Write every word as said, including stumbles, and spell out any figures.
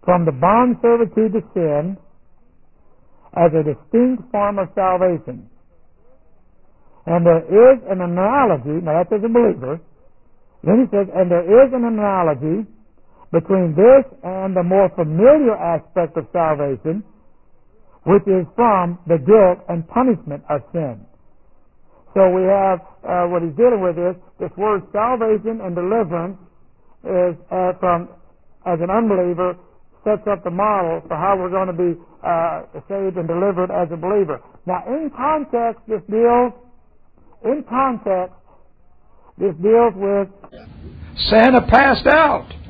from the bond servitude to sin as a distinct form of salvation. And there is an analogy, now that's as a believer, then he says, and there is an analogy between this and the more familiar aspect of salvation, which is from the guilt and punishment of sin. So we have, uh, what he's dealing with is, this word salvation and deliverance is uh, from, as an unbeliever, sets up the model for how we're going to be uh, saved and delivered as a believer. Now, in context, this deals, in context, this deals with Santa passed out.